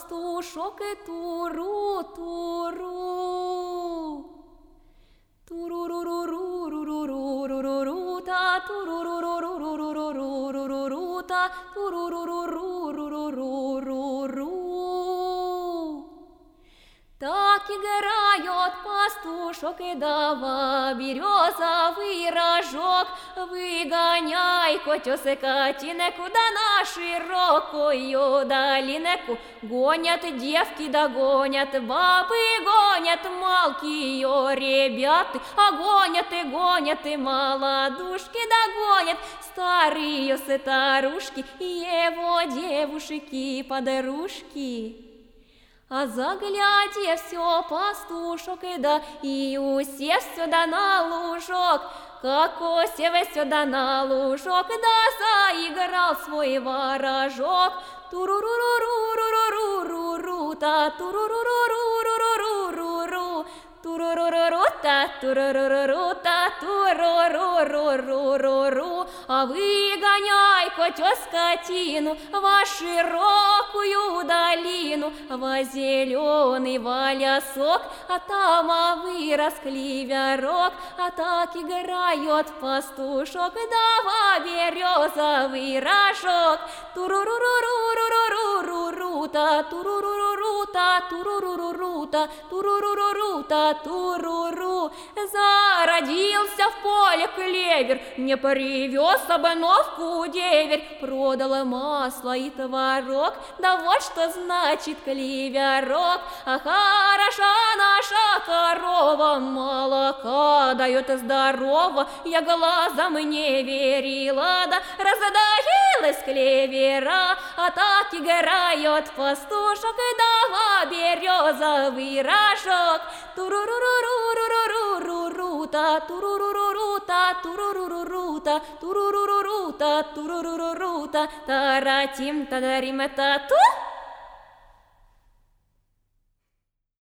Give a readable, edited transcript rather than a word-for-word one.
пастушок и туру-туру. Туру-ру-ру-ру-ру-ру-ру-ру-ру-та, туру-ру-ру-ру-ру-ру-ру-ру-та, туру-ру-ру-ру-ру-ру-ру-ру. Так играет пастушок, и дава березовый рожок. Выгоняй, котёсы-котинеку, да на широкую долинеку. Гонят девки, да гонят бабы, гонят малкие ребята. А гонят и молодушки, да гонят старые старушки и его девушки-подружки. А заглядя все пастушок, да и усев сюда на лужок, как усев сюда на лужок, да заиграл свой ворожок. Туру-ру-ру-ру-ру-ру-ру-ру-та, туру-ру-ру-ру-ру-ру-ру-ру, туру-ру-ру-ру-та, туру-ру-ру-ру-та, туру-ру-ру-ру-ру-ру. А выгоняй, котёс-скотину, во широкую долину, во зеленый лясок, а там вырос клеверок. А так играет пастушок, да во березовый рожок. Туру-ру-ру-ру-ру-ру-ру-ру-та, туру-ру-ру-ру-та, туру-ру-ру-ру-та, туру-ру-ру-ру-та, туру-ру. Зародился в поле клевер, не привез обновку деверь, продала масло и творог, да вот что значит клеверок. А хороша наша корова, молока дает здорово, я глазом не верила, да раздаилась клевера. А так играет пастушок, да во березовый рожок. Туру-ру-ру-ру-ру-ру-ру-ру-та, туру-ру-ру-ру-та, туру-ру-ру-ру-та, туру-ру-ру-ру-та, туру-ру-ру-ру-та, таратим-тадарим-та-ту.